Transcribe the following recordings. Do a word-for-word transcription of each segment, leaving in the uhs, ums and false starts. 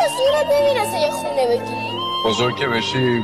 به صورت نمیرسه یه خونه بگیری. بزرگ که بشی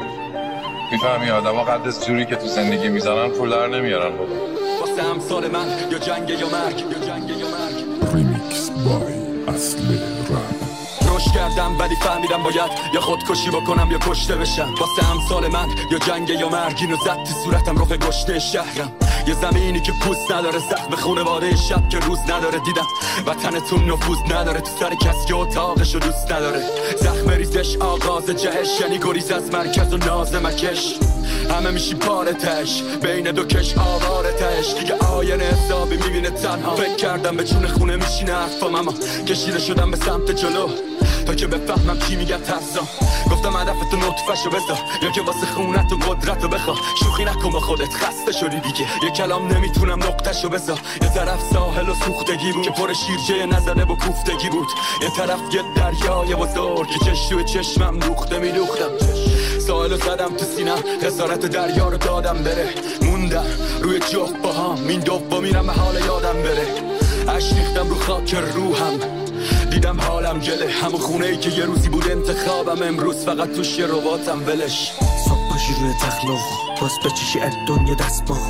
میفهمی آدم ها قد سوری که تو زندگی میزنن پول در نمیارن. بابا واسه همسال من یا جنگ یا مرگ، یا جنگ یا مرگ. ریمیکس بای اصل رپ. روش کردم ولی فهمیدم باید یا خودکشی بکنم یا کشته بشم. واسه همسال من یا جنگ یا مرگ. اینو زد تو صورتم رخ گشته شهرم. یه زمینی که پوست نداره، زخم خونواده شب که روز نداره. دیدم وطنتون نفوذ نداره، تو سر کسی که اتاقشو دوست نداره. زخم ریزش آغاز جهش، یعنی گریز از مرکز و ناز مکش. همه میشی پارتش بین دو کش آوارتش. دیگه آینه حسابی میبینه تنها. فکر کردم به چون خونه میشینه حرفم، اما کشیده شدم به سمت جلو تا که بفهمم چی میگه ترسم. گفتم هدفتو نطفه‌شو بذار یا که واسه خونت و قدرتو بخوا. شوخی نکن با خودت، خسته شدی دیگه. یه کلام نمیتونم نقطه‌شو بذار. یه طرف ساحل و سوختگی بود که پر شیرجه نزده با کوفتگی بود. یه طرف یه دریای بزرگ که چش توی چشمم دوخته میدوختم. ساحلو زدم تو سینم، خسارت دریا رو دادم بره. موندم روی جفت باهام، این دومیرم به حال یادم بره. عشق ریختم رو خاک روحم، دیدم حالم گله. همون خونه‌ای که یه روزی بود انتخابم، امروز فقط توش یه رباتم ولش. صبح باشی روی تخلو باز بچشی از دنیا دست با.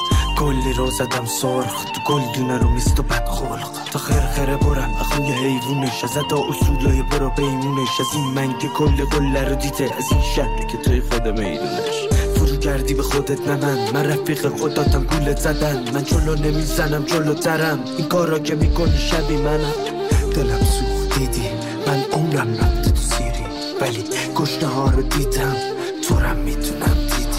کلی رو زدم سرخ تو گل دونه رو میست و بد خلق. تا خیر خیره برم اخوی حیوونش، از ادا اصولای برا بیمونش. از این من که کل قله رو دیده، از این شهر که توی خود میدونش. فرو کردی به خودت نه من، من رفیق خوداتم گولت زدن. من جلو نمیزنم جلو ترم، این کارا که میکنی شبی منم. دلم سوخت دیدی من عمرم رفته تو سیری، ولی گشنه ها رو دیدم تو رم میتونم دیدی.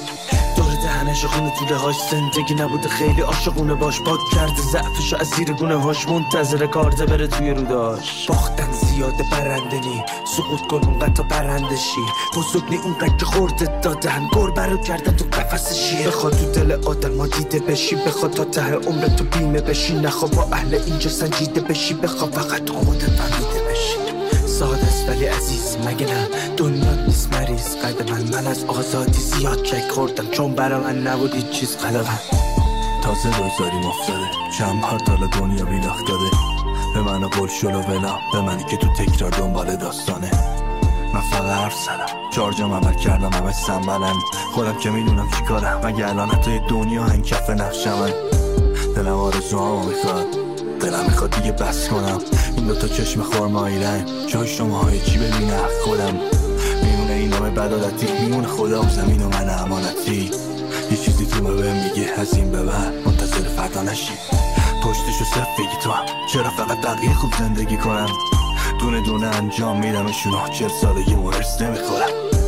دور دهنش خونه توله هاش زندگی نبوده خیلی عاشقونه باش. پاک کرده ضعفشو از زیر گونه هاش، منتظر کارده بره توی روداش. باختن زیاده برنده نی، سقوط کن اونقدر تا برنده شی. بزرگ نی اونقدر که خوردت دادن، گربه رو کردن تو قفس شیر. بخواد تو دل آدم ها دیده بشی، بخواد تا ته عمرت تو بیمه بشی. نخوا با اهل اینجا سنجیده بشی، بخوا فقط خودت فهمیده بشی. ساده است ولی عزیز مگه نه دنیا نیست مریض. قد من من از آزادی زیاد چک خوردم، چون برا من نبود هیچ چیز قلقم. تازه روزاریم افتاده، چند بار تالا دنیا بیلاخ داده. به من قول شلو ولا، به منی که تو تکرار دنبال داستانه. من فقط حرف زدم، چارجام عمل کردم همه سنبلن. خودم که میدونم چی کارم، مگه الان حتی دنیا هنگ کف نقشمن. دلم آرزوهامو میخواد، دلم میخواد دیگه بس کنم. این دوتا چشم خورمایی رنگ، جای شماهای چی ببینه خودم. میمونه این نامه بدادتی، میمونه خدا و زمین و من امانتی. یه چیزی تو به میگه از این به بعد منتظر فردا نشی. پشتشو صف بگی تو هم، چرا فقط بقیه خوب زندگی کنم. دونه دونه انجام میدمشونو، چهل سالگی مرس نمیخورم.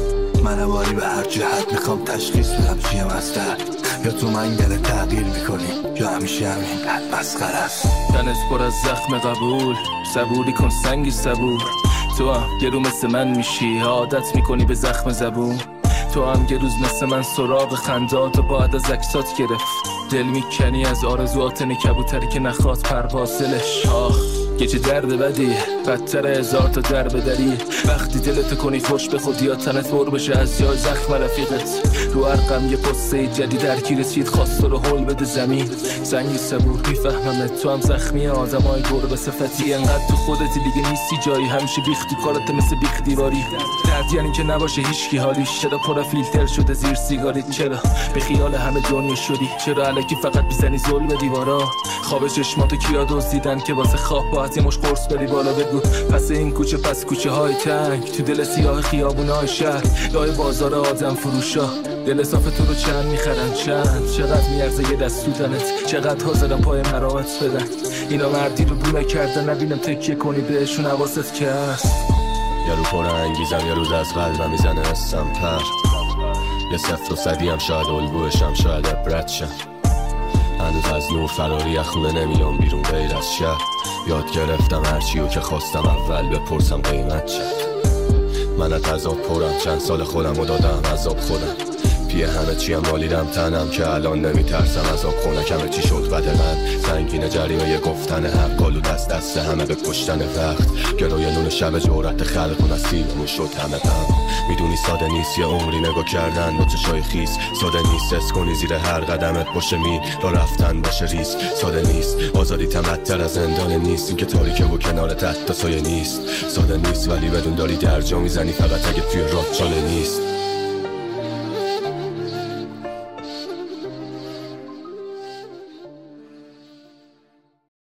من باری به هر جهت میخوام تشخیص بدم چیه مستر. یا تو منگل تغییر میکنی، یا همیشه همین بد مسخره است. تنت پر از زخم قبول، صبوری کن سنگی صبور. تو هم یه رو مثل من میشی، عادت میکنی به زخم زبون. تو هم یه روز مثل من سراغ خندات و باید از عکسات گرفت. دل میکنی از آرزوات کبوتری که نخواد پرواز دلش. آخ یه چه درد بدی، بدتر هزار تا در بدری. وقتی دلتو کنی خوش به خودی یا تنت پر بشه از جای زخم رفیقت. رو ارقم یه پسته جدید درکی رسید، خواست رو حل بده زمین. سنگی صبور میفهممت، تو هم زخمی آدمای گربه صفتی. انقدر تو خودتی دیگه نیستی جایی، همیشه بیختی کارت مثل بیخ دیواری. درد یعنی که نباشه هیچکی حالیش، چرا پر فیلتر شده زیر سیگاریت. چرا به خیال همه دنیا شدی، چرا الکی فقط میزنی زل به دیوارا. خواب چشماتو کیا دزدیدن که واسه خواب باید یه مش قرص بری بالا. بگو پس این کوچه پس کوچه های تنگ، تو دل سیاه خیابونای شهر، لای بازار آدم فروشا. دل صاف تو رو چند میخرن، چند چقدر میارزه یه دست تو تنت، چقدر حاضرم پای مرامت بدن. اینا مردی رو بو نکردن، نبینم تکیه کنی بهشون حواست که هست. یه رو پر انگیزم، یه روز از قلبم میزنه هستم پر. یه صفر و صدی هم شاید الگوشم، شاید عبرت شم. هنوز از نور فراری خونه نمیام بیرون غیر از شهر. یاد گرفتم هرچیو که خواستم اول بپرسم قیمت چه. من از عذاب پرم، چند سال خودم رو دادم عذاب خودم. پی همه چیم مالیدم تنم که الان نمیترسم از آب خونکم چی شد بد من سنگین جریمه گفتن حق قالو دست دست همه به کشتن وقت گروی نون شب جورت خلق و نصیبمون شد همه غم میدونی ساده نیست یه عمری نگاه کردن با چشای خیس ساده نیست اس کنی زیر هر قدمت باشه می را رفتن باشه ریس ساده نیست آزادی تمتر از زندان نیست این که تاریکه و کنارت حتی سایه نیست ساده نیست ولی بدون داری درجا میزنی فقط اگه توی راه چاله نیست